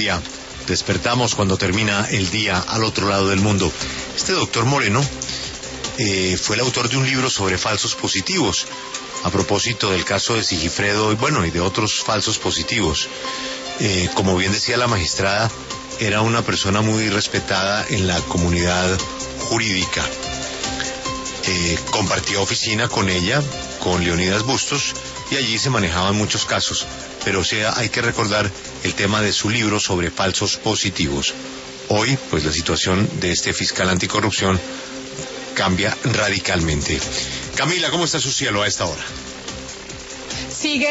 día. Despertamos cuando termina el día al otro lado del mundo. Este doctor Moreno fue el autor de un libro sobre falsos positivos, a propósito del caso de Sigifredo y de otros falsos positivos. Como bien decía la magistrada, era una persona muy respetada en la comunidad jurídica. Compartía oficina con ella, con Leonidas Bustos, y allí se manejaban muchos casos, pero hay que recordar el tema de su libro sobre falsos positivos. Hoy, pues la situación de este fiscal anticorrupción cambia radicalmente. Camila, ¿cómo está su cielo a esta hora? Sigue